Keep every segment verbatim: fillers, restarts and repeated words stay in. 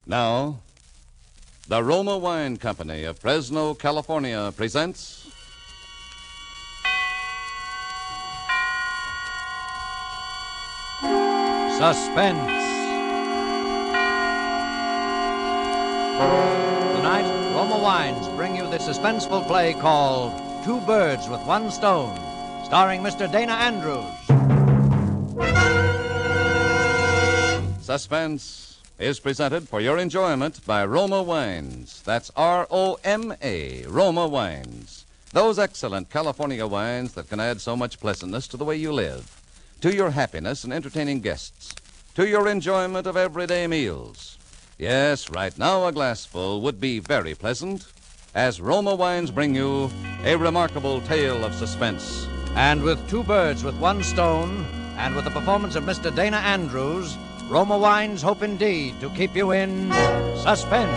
Now, the Roma Wine Company of Fresno, California presents Suspense. Tonight, Roma Wines bring you the suspenseful play called Two Birds with One Stone, starring Mister Dana Andrews. Suspense is presented for your enjoyment by Roma Wines. That's R O M A, Roma Wines. Those excellent California wines that can add so much pleasantness to the way you live, to your happiness in entertaining guests, to your enjoyment of everyday meals. Yes, right now a glassful would be very pleasant, as Roma Wines bring you a remarkable tale of suspense. And with Two Birds with One Stone, and with the performance of Mister Dana Andrews, Roma Wines hope indeed to keep you in suspense.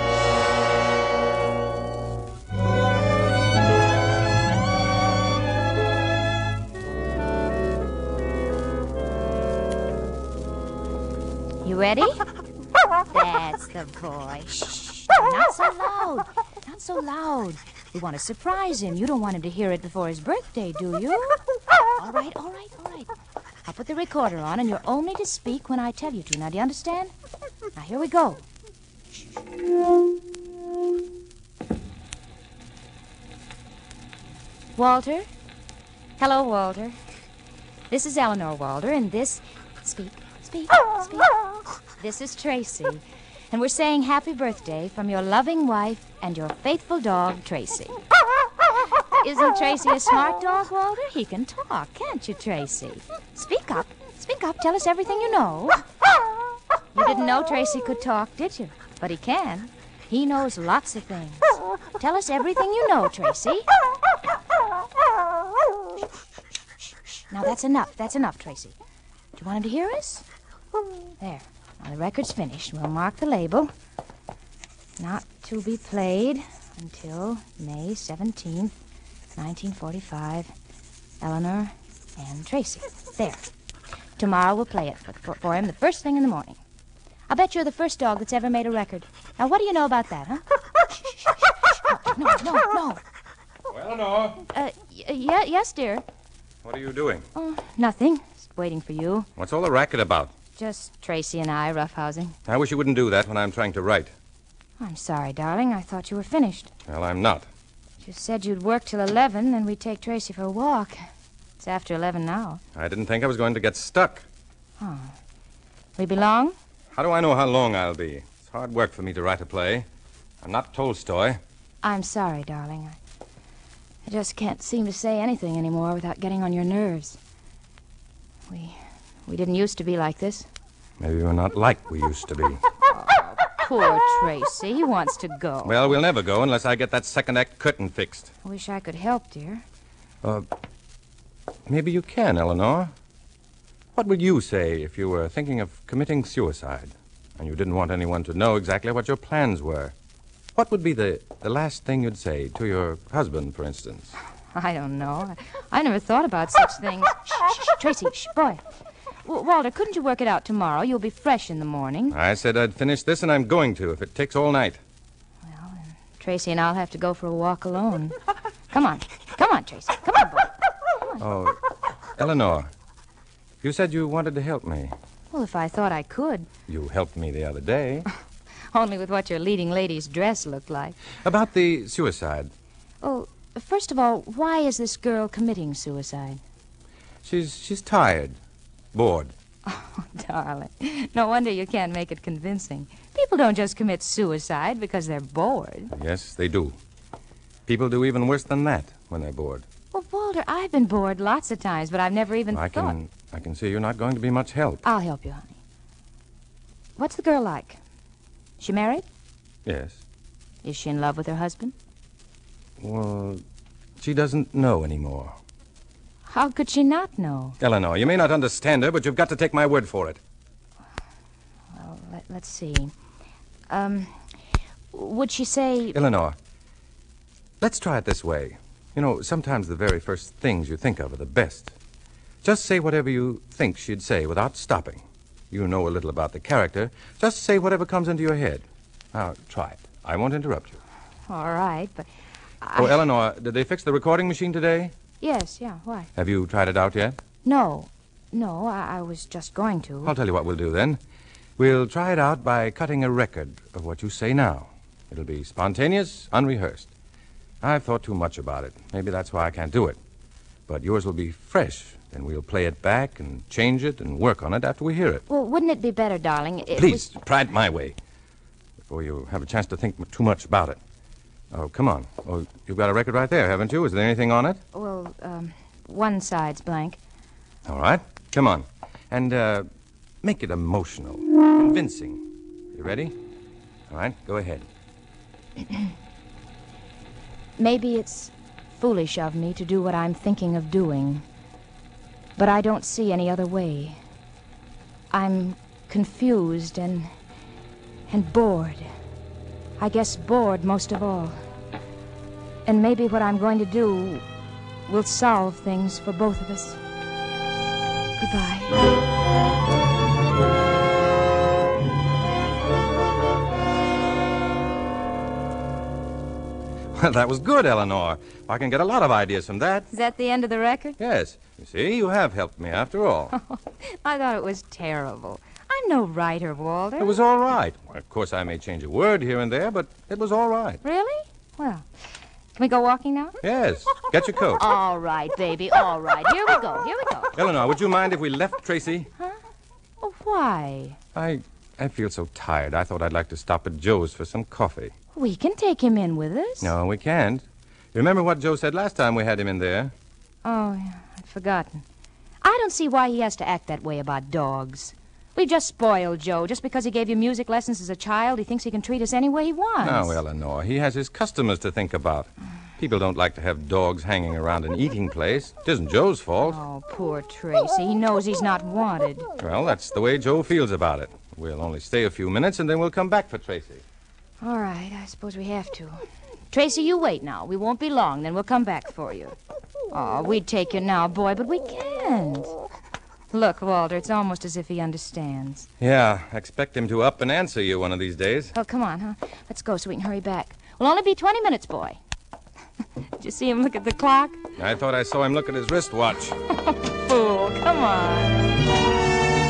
You ready? That's the boy. Shh, not so loud. Not so loud. We want to surprise him. You don't want him to hear it before his birthday, do you? All right, all right, all right. I'll put the recorder on, and you're only to speak when I tell you to. Now, do you understand? Now, here we go. Walter? Hello, Walter. This is Eleanor, Walter, and this... Speak, speak, speak. This is Tracy, and we're saying happy birthday from your loving wife and your faithful dog, Tracy. Isn't Tracy a smart dog, Walter? He can talk, can't you, Tracy? Speak up. Speak up. Tell us everything you know. You didn't know Tracy could talk, did you? But he can. He knows lots of things. Tell us everything you know, Tracy. Now, that's enough. That's enough, Tracy. Do you want him to hear us? There. Now, the record's finished. We'll mark the label. Not to be played until May seventeenth, nineteen forty-five. Eleanor and Tracy. There. Tomorrow we'll play it for, for, for him the first thing in the morning. I'll bet you're the first dog that's ever made a record. Now, what do you know about that, huh? Shh, shh, shh. No, no, no, no. Oh, Eleanor. Uh, y- yeah, yes, dear. What are you doing? Oh, nothing. Just waiting for you. What's all the racket about? Just Tracy and I roughhousing. I wish you wouldn't do that when I'm trying to write. I'm sorry, darling. I thought you were finished. Well, I'm not. You said you'd work till eleven, and we'd take Tracy for a walk. It's after eleven now. I didn't think I was going to get stuck. Oh. We belong? How do I know how long I'll be? It's hard work for me to write a play. I'm not Tolstoy. I'm sorry, darling. I, I just can't seem to say anything anymore without getting on your nerves. We we didn't used to be like this. Maybe we're not like we used to be. Poor Tracy. He wants to go. Well, we'll never go unless I get that second act curtain fixed. I wish I could help, dear. Uh, maybe you can, Eleanor. What would you say if you were thinking of committing suicide and you didn't want anyone to know exactly what your plans were? What would be the, the last thing you'd say to your husband, for instance? I don't know. I, I never thought about such things. Shh, shh, shh, Tracy, shh, boy. W- Walter, couldn't you work it out tomorrow? You'll be fresh in the morning. I said I'd finish this, and I'm going to, if it takes all night. Well, then Tracy and I'll have to go for a walk alone. Come on. Come on, Tracy. Come on, boy. Come on. Oh, Eleanor, you said you wanted to help me. Well, if I thought I could. You helped me the other day. Only with what your leading lady's dress looked like. About the suicide. Oh, first of all, why is this girl committing suicide? She's she's tired. Bored. Oh, darling. No wonder you can't make it convincing. People don't just commit suicide because they're bored. Yes, they do. People do even worse than that when they're bored. Well, Walter, I've been bored lots of times, but I've never even I thought... can I can see you're not going to be much help. I'll help you, honey. What's the girl like? She married? Yes. Is she in love with her husband? Well, she doesn't know anymore. How could she not know? Eleanor, you may not understand her, but you've got to take my word for it. Well, let, let's see. Um, would she say... Eleanor, let's try it this way. You know, sometimes the very first things you think of are the best. Just say whatever you think she'd say without stopping. You know a little about the character. Just say whatever comes into your head. Now, try it. I won't interrupt you. All right, but... I... Oh, Eleanor, did they fix the recording machine today? Yes, yeah, why? Have you tried it out yet? No. No, I, I was just going to. I'll tell you what we'll do then. We'll try it out by cutting a record of what you say now. It'll be spontaneous, unrehearsed. I've thought too much about it. Maybe that's why I can't do it. But yours will be fresh, and we'll play it back and change it and work on it after we hear it. Well, wouldn't it be better, darling? It Please, was... try it my way, before you have a chance to think too much about it. Oh, come on. Oh, you've got a record right there, haven't you? Is there anything on it? Well, um, one side's blank. All right. Come on. And, uh, make it emotional, convincing. You ready? All right, go ahead. Maybe it's foolish of me to do what I'm thinking of doing, but I don't see any other way. I'm confused and and bored. I guess bored most of all. And maybe what I'm going to do will solve things for both of us. Goodbye. Well, that was good, Eleanor. I can get a lot of ideas from that. Is that the end of the record? Yes. You see, you have helped me after all. I thought it was terrible. I'm no writer, Walter. It was all right. Well, of course, I may change a word here and there, but it was all right. Really? Well, can we go walking now? Yes. Get your coat. All right, baby, all right. Here we go, here we go. Eleanor, would you mind if we left Tracy? Huh? Oh, why? I I feel so tired. I thought I'd like to stop at Joe's for some coffee. We can take him in with us. No, we can't. Remember what Joe said last time we had him in there? Oh, yeah, I'd forgotten. I don't see why he has to act that way about dogs. We've just spoiled Joe. Just because he gave you music lessons as a child, he thinks he can treat us any way he wants. No, Eleanor, he has his customers to think about. People don't like to have dogs hanging around an eating place. It isn't Joe's fault. Oh, poor Tracy. He knows he's not wanted. Well, that's the way Joe feels about it. We'll only stay a few minutes, and then we'll come back for Tracy. All right, I suppose we have to. Tracy, you wait now. We won't be long, then we'll come back for you. Oh, we'd take you now, boy, but we can't. Look, Walter, it's almost as if he understands. Yeah, I expect him to up and answer you one of these days. Oh, come on, huh? Let's go so we can hurry back. We'll only be twenty minutes, boy. Did you see him look at the clock? I thought I saw him look at his wristwatch. Fool, come on.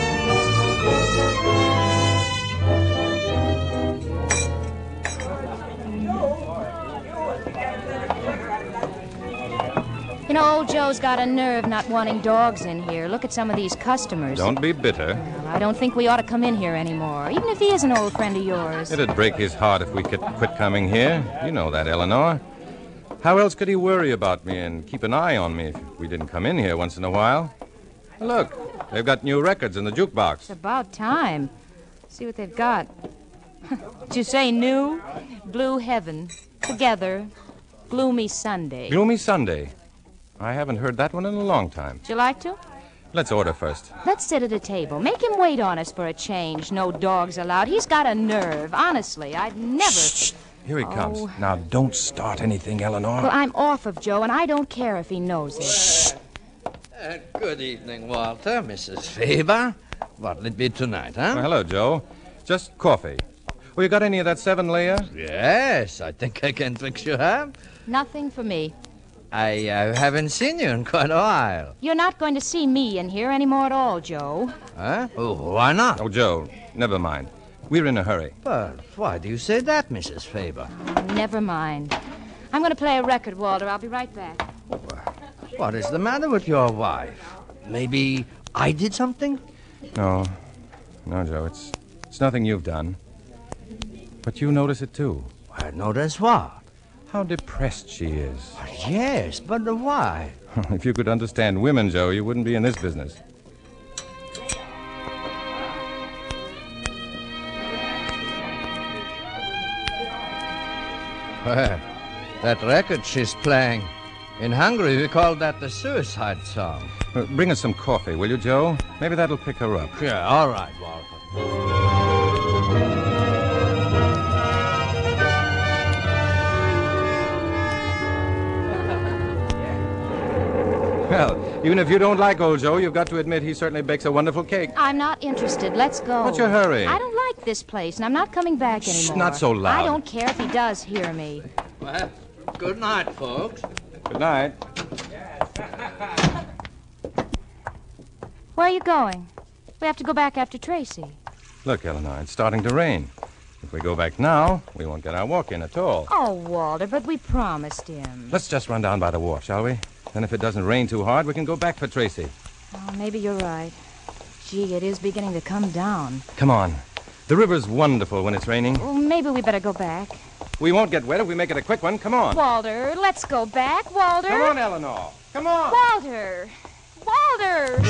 You know, old Joe's got a nerve not wanting dogs in here. Look at some of these customers. Don't be bitter. Well, I don't think we ought to come in here anymore, even if he is an old friend of yours. It'd break his heart if we could quit coming here. You know that, Eleanor. How else could he worry about me and keep an eye on me if we didn't come in here once in a while? Look, they've got new records in the jukebox. It's about time. See what they've got. Did you say new? Blue Heaven. Together. Gloomy Sunday. Gloomy Sunday. I haven't heard that one in a long time. Would you like to? Let's order first. Let's sit at a table. Make him wait on us for a change. No dogs allowed. He's got a nerve. Honestly, I'd never... Shh. Here he Oh. comes. Now, don't start anything, Eleanor. Well, I'm off of Joe, and I don't care if he knows it. Shh. Uh, good evening, Walter, Missus Faber. What'll it be tonight, huh? Well, hello, Joe. Just coffee. Well, you got any of that seven layer? Yes, I think I can fix you up. Nothing for me. I uh, haven't seen you in quite a while. You're not going to see me in here anymore at all, Joe. Huh? Oh, why not? Oh, Joe, never mind. We're in a hurry. But why do you say that, Missus Faber? Never mind. I'm going to play a record, Walter. I'll be right back. What is the matter with your wife? Maybe I did something? No. No, Joe, it's, it's nothing you've done. But you notice it, too. I notice what? How depressed she is. Yes, but why? If you could understand women, Joe, you wouldn't be in this business. Well, that record she's playing. In Hungary, we call that the suicide song. Uh, bring us some coffee, will you, Joe? Maybe that'll pick her up. Yeah, all right, Walter. Well, even if you don't like old Joe, you've got to admit he certainly bakes a wonderful cake. I'm not interested. Let's go. What's your hurry? I don't like this place, and I'm not coming back Shh, anymore. not so loud. I don't care if he does hear me. Well, good night, folks. Good night. Where are you going? We have to go back after Tracy. Look, Eleanor, it's starting to rain. If we go back now, we won't get our walk in at all. Oh, Walter, but we promised him. Let's just run down by the wharf, shall we? Then if it doesn't rain too hard, we can go back for Tracy. Oh, maybe you're right. Gee, it is beginning to come down. Come on. The river's wonderful when it's raining. Well, maybe we better go back. We won't get wet if we make it a quick one. Come on. Walter, let's go back, Walter. Come on, Eleanor. Come on. Walter! Walter!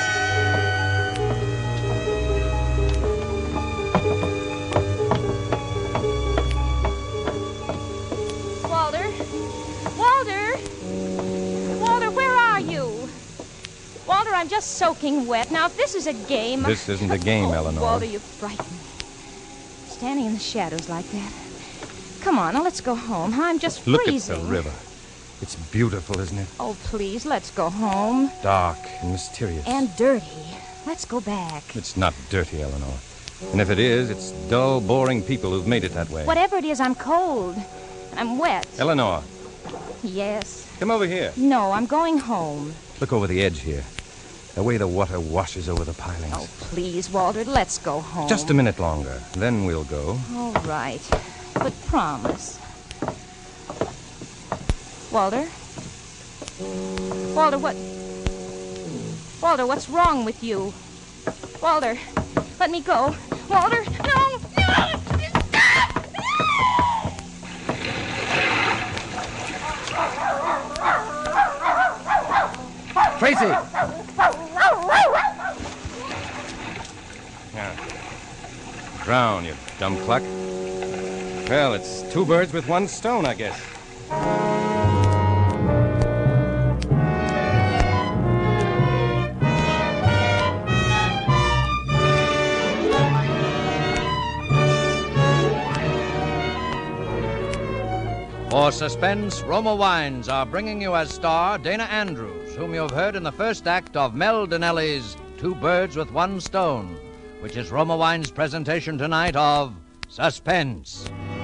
Walter? Walter? Walter, where are you? Walter, I'm just soaking wet. Now, if this is a game... This isn't a game, oh, Eleanor. Walter, you frighten me. Standing in the shadows like that. Come on, now let's go home. I'm just freezing. Look at the river. It's beautiful, isn't it? Oh, please, let's go home. Dark and mysterious. And dirty. Let's go back. It's not dirty, Eleanor. And if it is, it's dull, boring people who've made it that way. Whatever it is, I'm cold. I'm wet. Eleanor, Yes. come over here. No, I'm going home. Look over the edge here. The way the water washes over the pilings. Oh, please, Walter, let's go home. Just a minute longer. Then we'll go. All right. But promise. Walter? Walter, what... Walter, what's wrong with you? Walter, let me go. Walter, no! No! Stop! Tracy! Yeah. Drown, you dumb cluck. Well, it's two birds with one stone, I guess. For Suspense, Roma Wines are bringing you as star Dana Andrews, whom you have heard in the first act of Mel Donnelly's Two Birds with One Stone, which is Roma Wines' presentation tonight of Suspense.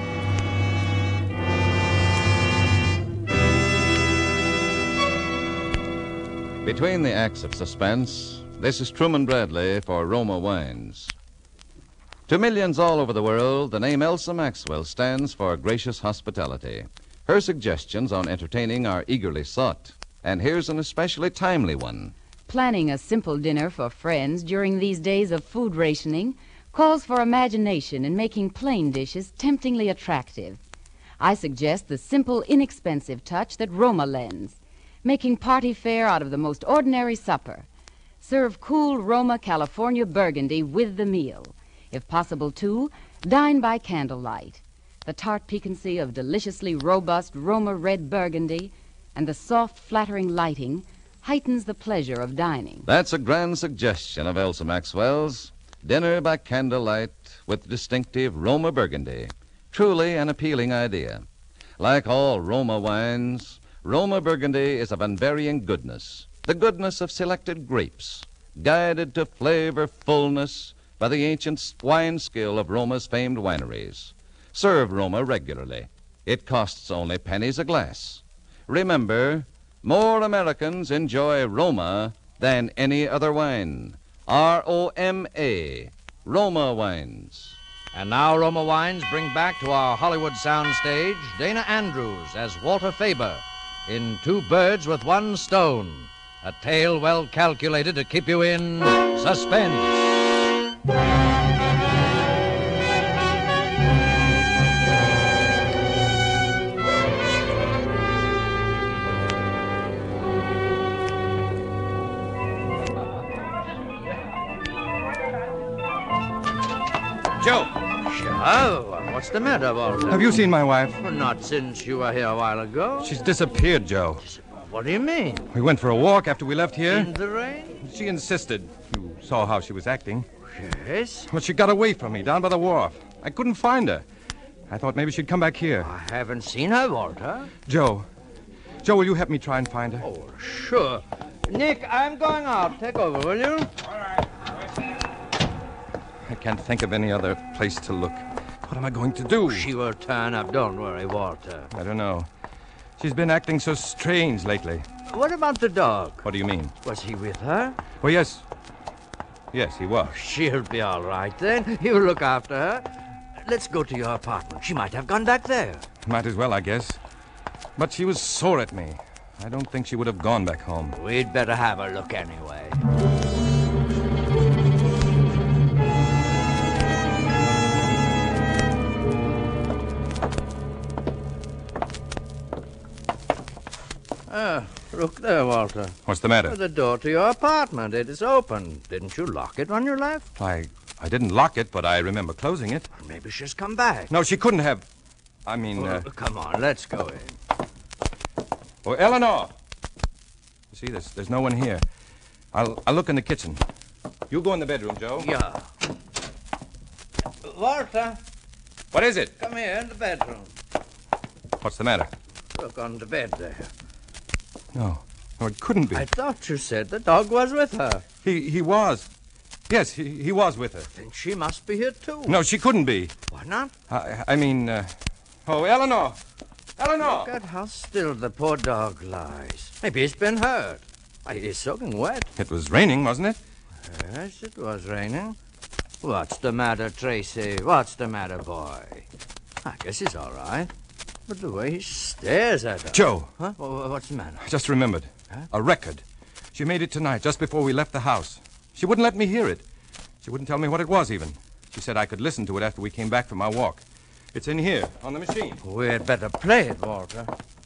Between the acts of suspense, this is Truman Bradley for Roma Wines. To millions all over the world, the name Elsa Maxwell stands for gracious hospitality. Her suggestions on entertaining are eagerly sought, and here's an especially timely one. Planning a simple dinner for friends during these days of food rationing calls for imagination in making plain dishes temptingly attractive. I suggest the simple, inexpensive touch that Roma lends, making party fare out of the most ordinary supper. Serve cool Roma California Burgundy with the meal. If possible, too, dine by candlelight. The tart piquancy of deliciously robust Roma red Burgundy and the soft, flattering lighting heightens the pleasure of dining. That's a grand suggestion of Elsa Maxwell's. Dinner by candlelight with distinctive Roma Burgundy. Truly an appealing idea. Like all Roma wines, Roma Burgundy is of unvarying goodness. The goodness of selected grapes, guided to flavor fullness by the ancient wine skill of Roma's famed wineries. Serve Roma regularly. It costs only pennies a glass. Remember, more Americans enjoy Roma than any other wine. R O M A, Roma Wines. And now Roma Wines bring back to our Hollywood soundstage Dana Andrews as Walter Faber in Two Birds with One Stone, a tale well calculated to keep you in suspense. Joe! Oh, what's the matter, Walter? Have you seen my wife? Well, not since you were here a while ago. She's disappeared, Joe. What do you mean? We went for a walk after we left here. In the rain? She insisted. You saw how she was acting. Yes. Well, she got away from me down by the wharf. I couldn't find her. I thought maybe she'd come back here. I haven't seen her, Walter. Joe. Joe, will you help me try and find her? Oh, sure. Nick, I'm going out. Take over, will you? I can't think of any other place to look. What am I going to do? She will turn up. Don't worry, Walter. I don't know. She's been acting so strange lately. What about the dog? What do you mean? Was he with her? Oh, yes. Yes, he was. She'll be all right then. He'll look after her. Let's go to your apartment. She might have gone back there. Might as well, I guess. But she was sore at me. I don't think she would have gone back home. We'd better have a look anyway. Ah, look there, Walter. What's the matter? The door to your apartment. It is open. Didn't you lock it when you left? I I didn't lock it, but I remember closing it. Maybe she's come back. No, she couldn't have. I mean, uh... Oh, come on, let's go in. Oh, Eleanor! You see, there's, there's no one here. I'll, I'll look in the kitchen. You go in the bedroom, Joe. Yeah. Walter, What is it? come here in the bedroom. What's the matter? Look on the bed there. No. No, it couldn't be. I thought you said the dog was with her. He he was. Yes, he, he was with her. Then she must be here, too. No, she couldn't be. Why not? I, I mean, uh... Oh, Eleanor! Eleanor! Look at how still the poor dog lies. Maybe he's been hurt. Why, he's soaking wet. It was raining, wasn't it? Yes, it was raining. What's the matter, Tracy? What's the matter, boy? I guess he's all right. But the way he stares at her. Joe! Huh? Wha- What's the matter? I just remembered. Huh? A record. She made it tonight, just before we left the house. She wouldn't let me hear it. She wouldn't tell me what it was, even. She said I could listen to it after we came back from our walk. It's in here, on the machine. We'd better play it, Walter.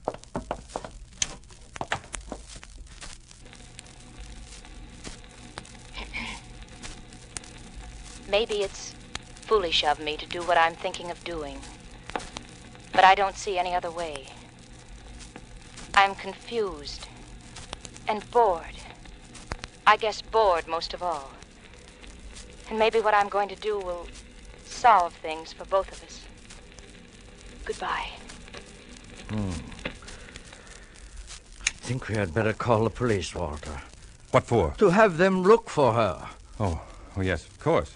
Maybe it's foolish of me to do what I'm thinking of doing. But I don't see any other way. I'm confused and bored. I guess bored most of all. And maybe what I'm going to do will solve things for both of us. Goodbye. Hmm. I think we had better call the police, Walter. What for? To have them look for her. Oh, oh yes, of course.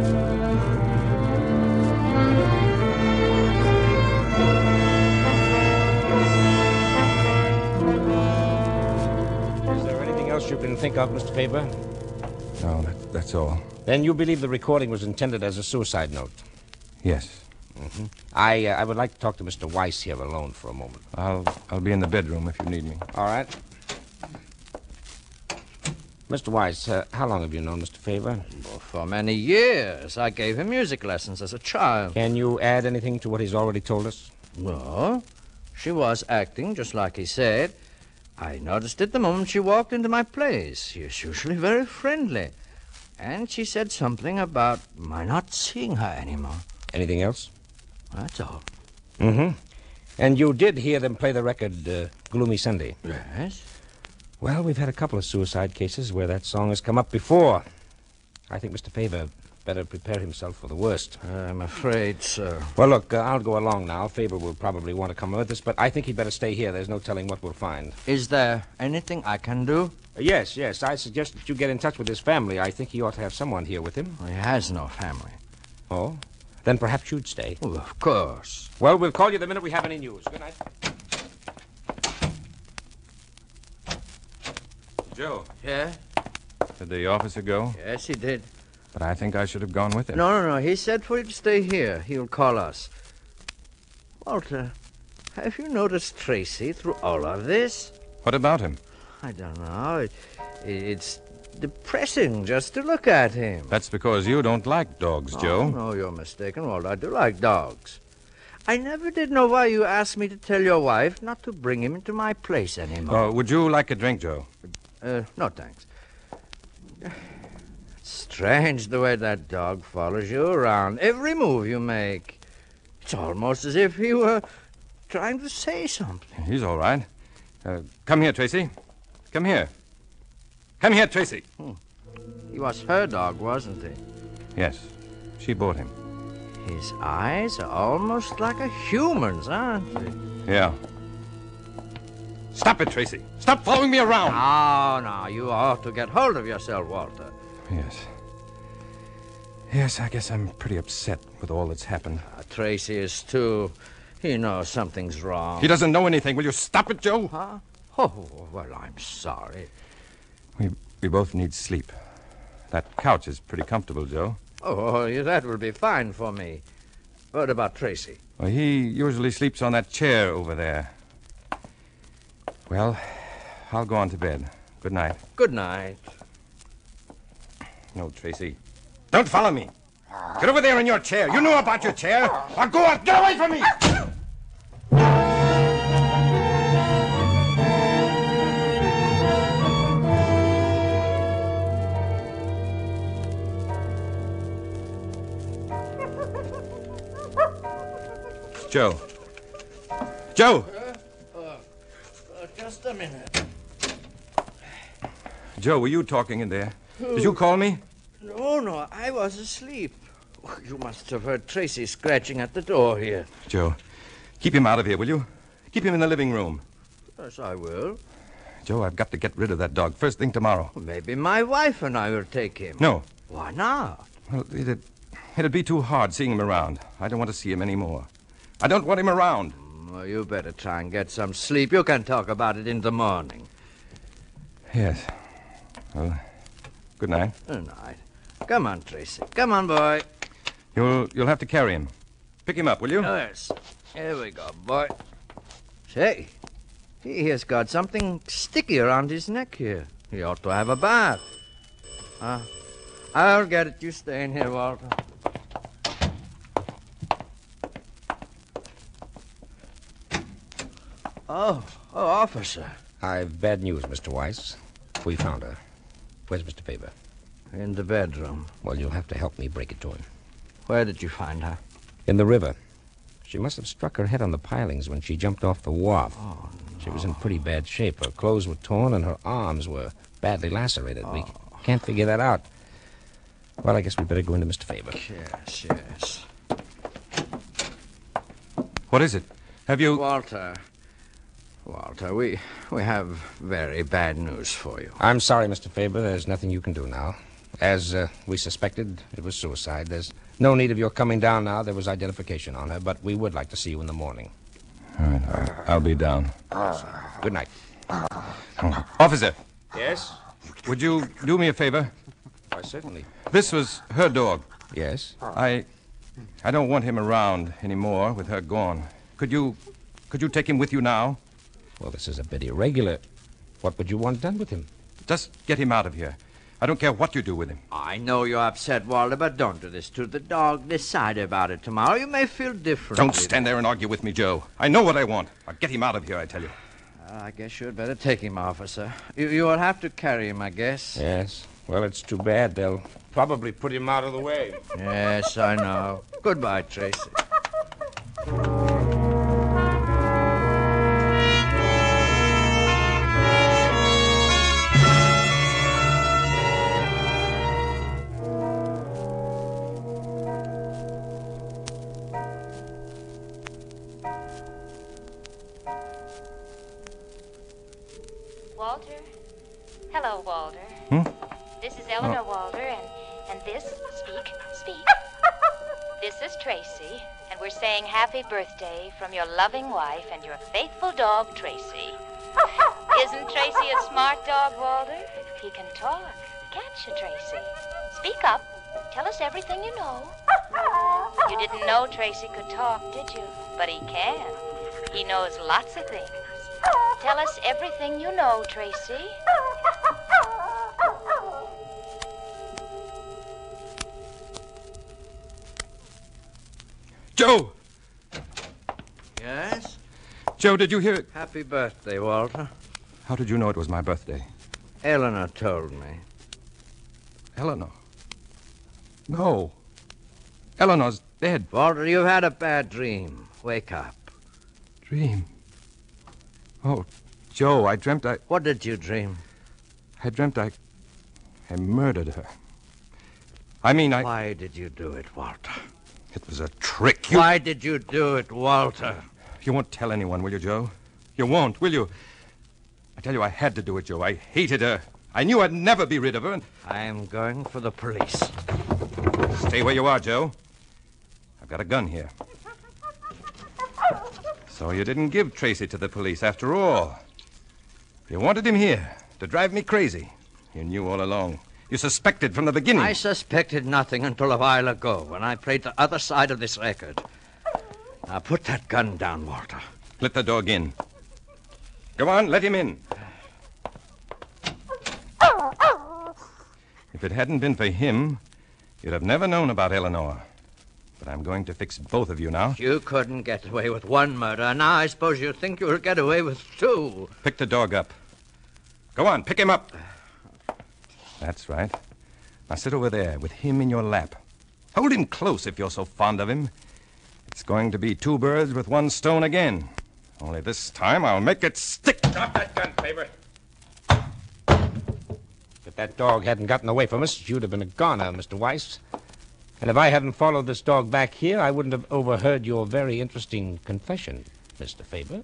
Is there anything else you can think of, Mister Faber? No, that, that's all. Then you believe the recording was intended as a suicide note? Yes. Mm-hmm. I uh, I would like to talk to Mister Weiss here alone for a moment. I'll I'll be in the bedroom if you need me. All right. Mister Weiss, uh, how long have you known Mister Faber? Well, for many years. I gave him music lessons as a child. Can you add anything to what he's already told us? No. She was acting just like he said. I noticed it the moment she walked into my place. She is usually very friendly. And she said something about my not seeing her anymore. Anything else? That's all. Mm-hmm. And you did hear them play the record, uh, Gloomy Sunday? Yes. Well, we've had a couple of suicide cases where that song has come up before. I think Mister Faber better prepare himself for the worst. I'm afraid so. Well, look, uh, I'll go along now. Faber will probably want to come with us, but I think he'd better stay here. There's no telling what we'll find. Is there anything I can do? Uh, yes, yes. I suggest that you get in touch with his family. I think he ought to have someone here with him. He has no family. Oh? Then perhaps you'd stay. Well, of course. Well, we'll call you the minute we have any news. Good night. Joe, Yeah? did the officer go? Yes, he did. But I think I should have gone with him. No, no, no. He said for you to stay here. He'll call us. Walter, have you noticed Tracy through all of this? What about him? I don't know. It, it's depressing just to look at him. That's because you don't like dogs, Joe. Oh, no, you're mistaken, Walter. I do like dogs. I never did know why you asked me to tell your wife not to bring him into my place anymore. Uh, would you like a drink, Joe? Uh, no, thanks. Strange the way that dog follows you around. Every move you make. It's almost as if he were trying to say something. He's all right. Uh, come here, Tracy. Come here. Come here, Tracy. Hmm. He was her dog, wasn't he? Yes. She bought him. His eyes are almost like a human's, aren't they? Yeah. Stop it, Tracy. Stop following me around. No, no, you ought to get hold of yourself, Walter. Yes. Yes, I guess I'm pretty upset with all that's happened. Uh, Tracy is, too. He knows something's wrong. He doesn't know anything. Will you stop it, Joe? Huh? Oh, well, I'm sorry. We, we both need sleep. That couch is pretty comfortable, Joe. Oh, yeah, that will be fine for me. What about Tracy? Well, he usually sleeps on that chair over there. Well, I'll go on to bed. Good night. Good night. No, Tracy. Don't follow me. Get over there in your chair. You know about your chair. Now go on. Get away from me. Joe. Joe! Uh, uh, just a minute. Joe, were you talking in there? Did you call me? No, no, I was asleep. You must have heard Tracy scratching at the door here. Joe, keep him out of here, will you? Keep him in the living room. Yes, I will. Joe, I've got to get rid of that dog first thing tomorrow. Maybe my wife and I will take him. No. Why not? Well, it'd, it'd be too hard seeing him around. I don't want to see him anymore. I don't want him around. Well, you better try and get some sleep. You can talk about it in the morning. Yes. Well, good night. Good night. Come on, Tracy. Come on, boy. You'll you'll have to carry him. Pick him up, will you? Yes. Here we go, boy. Say, he has got something sticky around his neck here. He ought to have a bath. Uh, I'll get it. You stay in here, Walter. Oh, oh, officer. I've bad news, Mister Weiss. We found her. Where's Mister Faber? In the bedroom. Well, you'll have to help me break it to him. Where did you find her? In the river. She must have struck her head on the pilings when she jumped off the wharf. Oh, no. She was in pretty bad shape. Her clothes were torn and her arms were badly lacerated. Oh. We can't figure that out. Well, I guess we'd better go into Mister Faber. Yes, yes. What is it? Have you... Walter. Walter, we, we have very bad news for you. I'm sorry, Mister Faber. There's nothing you can do now. As uh, we suspected, it was suicide. There's no need of your coming down now. There was identification on her, but we would like to see you in the morning. All right, I'll, I'll be down. Good night. Oh. Officer. Yes? Would you do me a favor? Why, certainly. This was her dog. Yes? I... I don't want him around anymore with her gone. Could you... Could you take him with you now? Well, this is a bit irregular. What would you want done with him? Just get him out of here. I don't care what you do with him. I know you're upset, Walter, but don't do this to the dog. Decide about it tomorrow. You may feel different. Don't stand there and argue with me, Joe. I know what I want. I'll get him out of here, I tell you. Uh, I guess you'd better take him, officer. You, you will have to carry him, I guess. Yes. Well, it's too bad. They'll probably put him out of the way. Yes, I know. Goodbye, Tracy. Walter? Hello, Walter. Hmm? This is Eleanor Walter, and, and this, speak, speak. This is Tracy, and we're saying happy birthday from your loving wife and your faithful dog, Tracy. Isn't Tracy a smart dog, Walter? He can talk. Can't you, Tracy? Speak up. Tell us everything you know. You didn't know Tracy could talk, did you? But he can. He knows lots of things. Tell us everything you know, Tracy. Joe! Yes? Joe, did you hear it? Happy birthday, Walter. How did you know it was my birthday? Eleanor told me. Eleanor. No. Eleanor's dead. Walter, you've had a bad dream. Wake up. Dream? Oh, Joe, I dreamt I... What did you dream? I dreamt I... I murdered her. I mean, I... Why did you do it, Walter? It was a trick. You... Why did you do it, Walter? You won't tell anyone, will you, Joe? You won't, will you? I tell you, I had to do it, Joe. I hated her. I knew I'd never be rid of her, and... I'm going for the police. Stay where you are, Joe. I've got a gun here. So you didn't give Tracy to the police after all. You wanted him here to drive me crazy. You knew all along. You suspected from the beginning. I suspected nothing until a while ago when I played the other side of this record. Now put that gun down, Walter. Let the dog in. Go on, let him in. If it hadn't been for him, you'd have never known about Eleanor. But I'm going to fix both of you now. You couldn't get away with one murder. Now I suppose you think you'll get away with two. Pick the dog up. Go on, pick him up. That's right. Now sit over there with him in your lap. Hold him close if you're so fond of him. It's going to be two birds with one stone again. Only this time I'll make it stick. Drop that gun, Faber. If that dog hadn't gotten away from us, you'd have been a goner, Mister Weiss. And if I hadn't followed this dog back here, I wouldn't have overheard your very interesting confession, Mister Faber.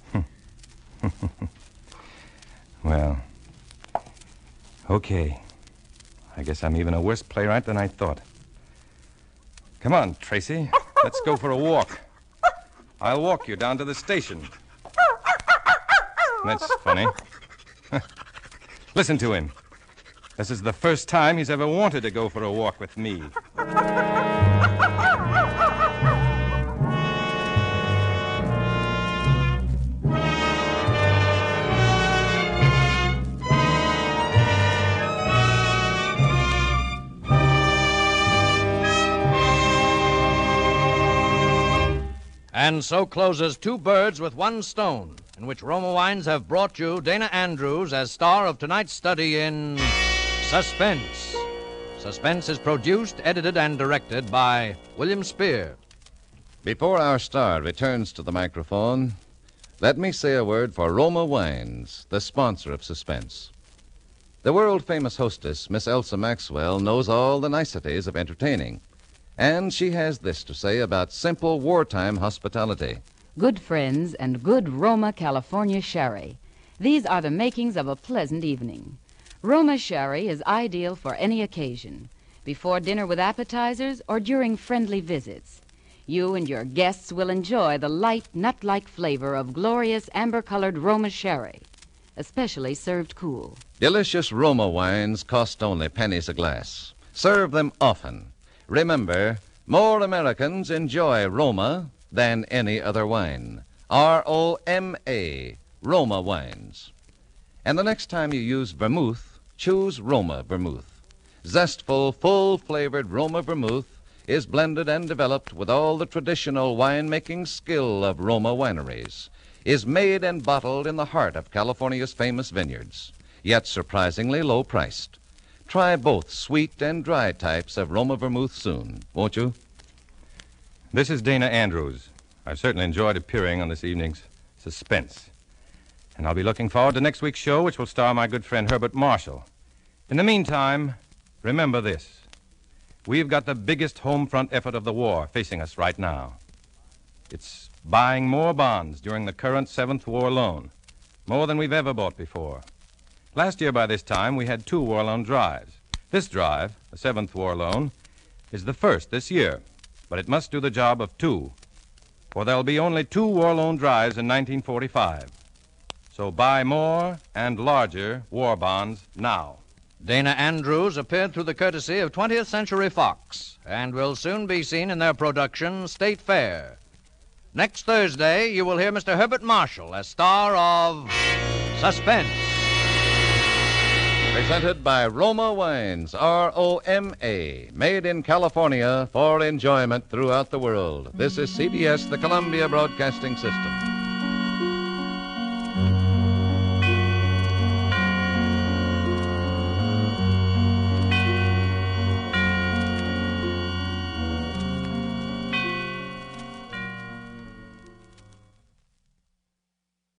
Well, okay. I guess I'm even a worse playwright than I thought. Come on, Tracy. Let's go for a walk. I'll walk you down to the station. That's funny. Listen to him. This is the first time he's ever wanted to go for a walk with me. And so closes Two Birds with One Stone, in which Roma Wines have brought you Dana Andrews as star of tonight's study in Suspense. Suspense is produced, edited, and directed by William Spear. Before our star returns to the microphone, let me say a word for Roma Wines, the sponsor of Suspense. The world-famous hostess, Miss Elsa Maxwell, knows all the niceties of entertaining. And she has this to say about simple wartime hospitality. Good friends and good Roma California sherry. These are the makings of a pleasant evening. Roma sherry is ideal for any occasion, before dinner with appetizers or during friendly visits. You and your guests will enjoy the light, nut-like flavor of glorious amber-colored Roma sherry, especially served cool. Delicious Roma wines cost only pennies a glass. Serve them often. Remember, more Americans enjoy Roma than any other wine. R O M A, Roma Wines. And the next time you use vermouth, choose Roma Vermouth. Zestful, full-flavored Roma Vermouth is blended and developed with all the traditional wine-making skill of Roma wineries, is made and bottled in the heart of California's famous vineyards, yet surprisingly low-priced. Try both sweet and dry types of Roma Vermouth soon, won't you? This is Dana Andrews. I've certainly enjoyed appearing on this evening's Suspense. And I'll be looking forward to next week's show, which will star my good friend Herbert Marshall. In the meantime, remember this. We've got the biggest home front effort of the war facing us right now. It's buying more bonds during the current Seventh War Loan, more than we've ever bought before. Last year by this time, we had two war loan drives. This drive, the Seventh War Loan, is the first this year, but it must do the job of two, for there'll be only two war loan drives in nineteen forty-five. So buy more and larger war bonds now. Dana Andrews appeared through the courtesy of twentieth Century Fox and will soon be seen in their production, State Fair. Next Thursday, you will hear Mister Herbert Marshall as star of Suspense. Presented by Roma Wines, R O M A, made in California for enjoyment throughout the world. This is C B S, the Columbia Broadcasting System.